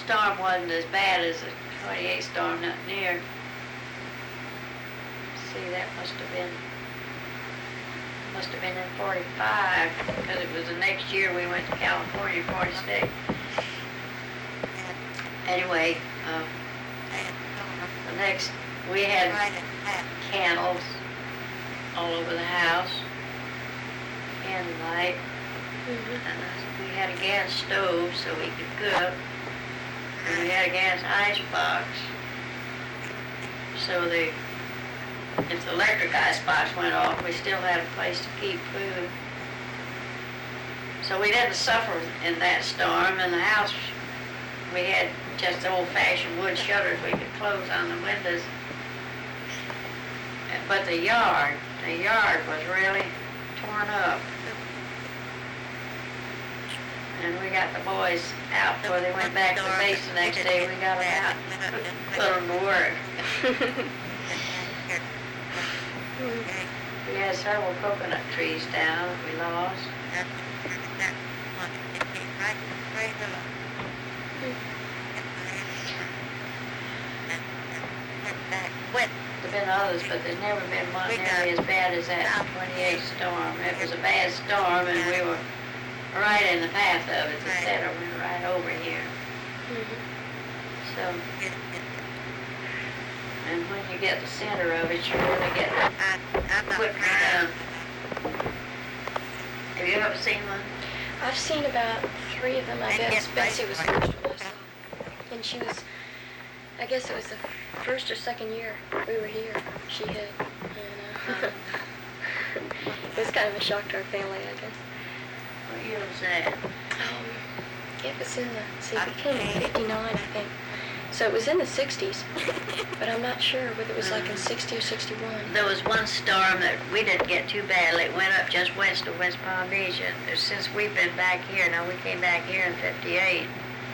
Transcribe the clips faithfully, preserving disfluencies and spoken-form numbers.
storm wasn't as bad as the twenty-eight storm not near. See, that must have been, must have been in forty-five, because it was the next year we went to California, forty-six. Anyway, um, the next, we had candles all over the house, candlelight, mm-hmm. and we had a gas stove so we could cook, and we had a gas ice box, so the, if the electric ice box went off, we still had a place to keep food. So we didn't suffer in that storm, and the house, we had just old-fashioned wood shutters we could close on the windows. But the yard, the yard was really torn up. And we got the boys out before they went back to the base the next day. We got them out, put them to work. We had several coconut trees down that we lost. There's been others, but there's never been one nearly as bad as that twenty-eight storm. It was a bad storm, and we were right in the path of it. The center went right over here. Mm-hmm. So, and when you get the center of it, you really get quickly done. Have you ever seen one? I've seen about three of them, I guess. Betsy was the first one I saw. And she was, I guess it was the first or second year we were here, she hit. And, uh, it was kind of a shock to our family, I guess. What year was that? Um, it was in the, see, we came in fifty-nine, I think. So it was in the sixties, but I'm not sure whether it was like in sixty or sixty-one. There was one storm that we didn't get too badly. It went up just west of West Palm Beach. And since we've been back here, now we came back here in fifty-eight.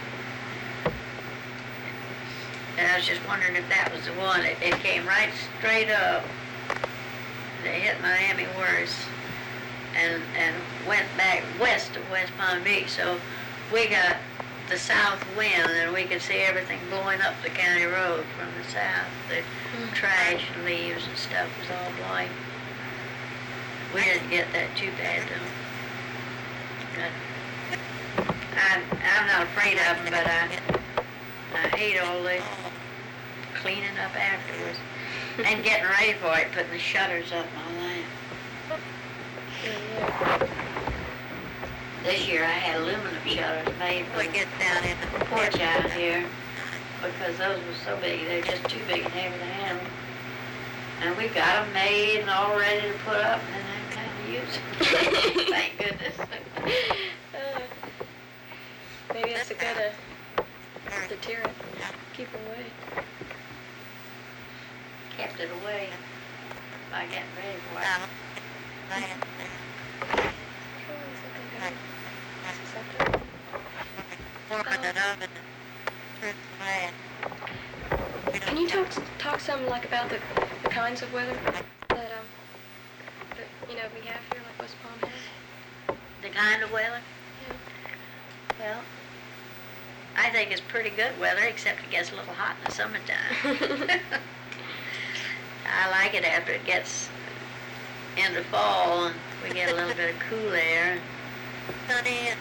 And I was just wondering if that was the one. It, it came right straight up. They hit Miami worse and, and went back west of West Palm Beach. So we got the south wind, and we could see everything blowing up the county road from the south. The mm. trash and leaves and stuff was all blowing. We didn't get that too bad, though. But I, I'm not afraid of them, but I, I hate all the cleaning up afterwards and getting ready for it, putting the shutters up and all that. Yeah. This year I had aluminum shutters made for the porch out here because those were so big. They were just too big and heavy to handle. And we got them made and all ready to put up, and then I kind of use them. Thank goodness. uh, maybe that's a good uh, deterrent. Keep them away. Kept it away by getting ready for it. Can you talk talk some like about the, the kinds of weather that um that you know we have here, like West Palm has? The kind of weather? Yeah. Well, I think it's pretty good weather, except it gets a little hot in the summertime. I like it after it gets into fall and we get a little bit of cool air. Sunny.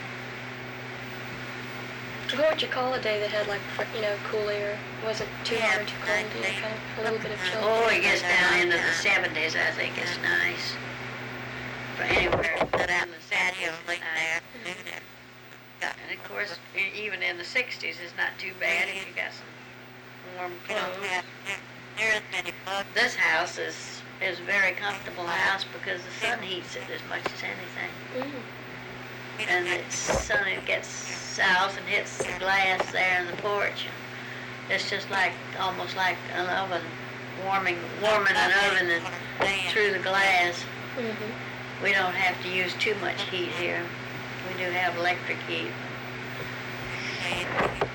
What would you call a day that had like, you know, cool air? Wasn't too Yeah, hot or too cold, you know, kind of a little bit of chill? Oh, it gets down into the seventies, I think it's nice. For anywhere out in the seventies, like there. And of course, e- even in the sixties, it's not too bad if you got some warm clothes. This house is is a very comfortable house because the sun heats it as much as anything. Mm. And the sun it gets south and hits the glass there in the porch. It's just like almost like an oven, warming warming an oven and through the glass. Mm-hmm. We don't have to use too much heat here. We do have electric heat.